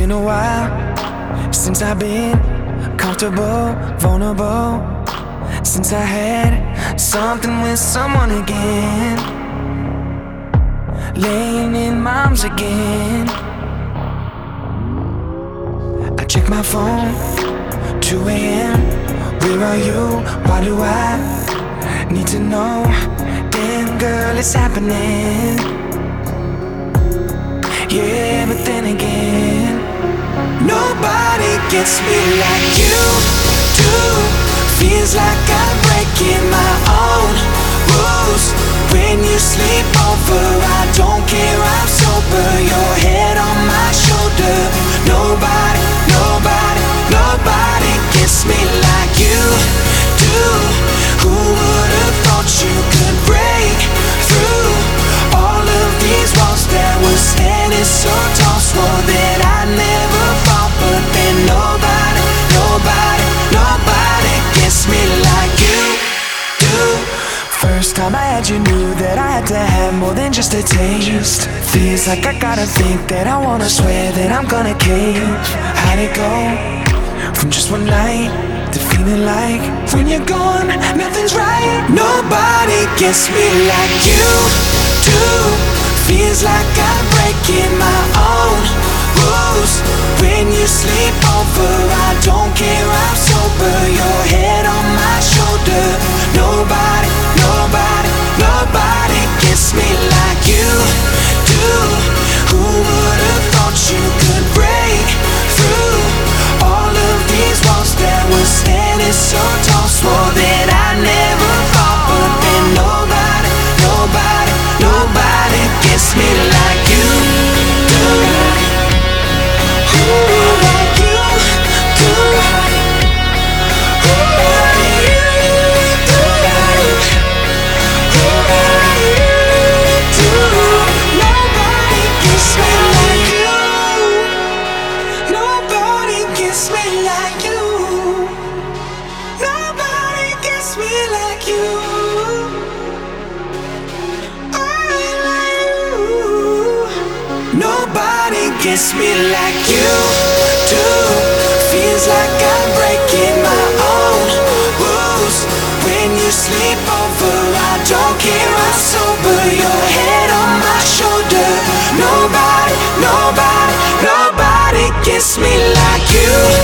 been a while since I've been comfortable, vulnerable, since I had something with someone again, laying in my arms again. I check my phone, 2 a.m. Where are you? Why do I need to know? Damn girl, it's happening. Yeah, but then again, nobody gets me like you do. Feels like I'm breaking my own rules. When you sleep over, I don't care, I'm sober. Your head on my shoulder. Nobody, nobody, nobody gets me like you do. Who would've thought you could break through all of these walls that were standing so tall? Swore that I'd never fall, but then nobody, nobody, nobody gets me like you do. First time I had you, knew that I had to have more than just a taste. Feels like I gotta think that I wanna swear that I'm gonna cave. How'd it go? From just one night to feeling like when you're gone, nothing's right. Nobody gets me like you do. Feels like I'm breaking my own rules. When you sleep over, I don't care, I'm sober. Your head on my shoulder. Nobody, nobody, nobody gets me like you do. Who would've thought you could break through all of these walls that were standing so tall? Swore that I'd never fall, but then nobody, nobody, nobody gets me like you do. Like you do. Nobody gets me like you. Nobody gets me like you. Nobody gets me like you. Nobody gets me like you do. Feels like I'm breaking my own rules. When you sleep over, I don't care, I'm sober. Your head on my shoulder. Nobody, nobody, nobody gets me like you.